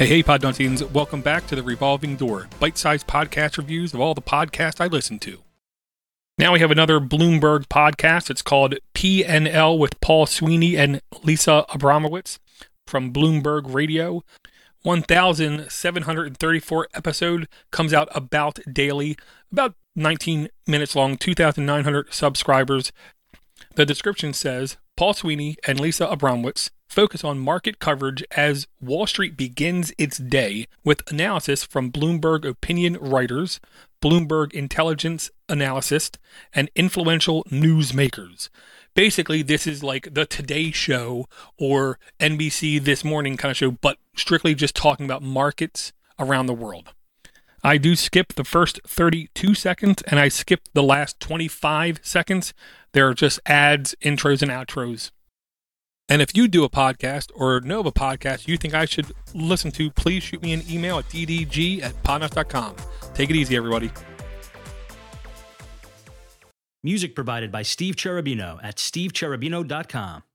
Hey, Podnutsians. Welcome back to the Revolving Door, bite-sized podcast reviews of all the podcasts I listen to. Now we have another Bloomberg podcast. It's called P&L with Paul Sweeney and Lisa Abramowitz from Bloomberg Radio. 1,734 episode, comes out about daily, about 19 minutes long, 2,900 subscribers. The description says, Paul Sweeney and Lisa Abramowitz focus on market coverage as Wall Street begins its day with analysis from Bloomberg opinion writers, Bloomberg intelligence analysts, and influential newsmakers. Basically, this is like the Today Show or NBC This Morning kind of show, but strictly just talking about markets around the world. I do skip the first 32 seconds, and I skip the last 25 seconds. There are just ads, intros, and outros. And if you do a podcast or know of a podcast you think I should listen to, please shoot me an email at ddg@podnuts.com. Take it easy, everybody. Music provided by Steve Cherubino at stevecherubino.com.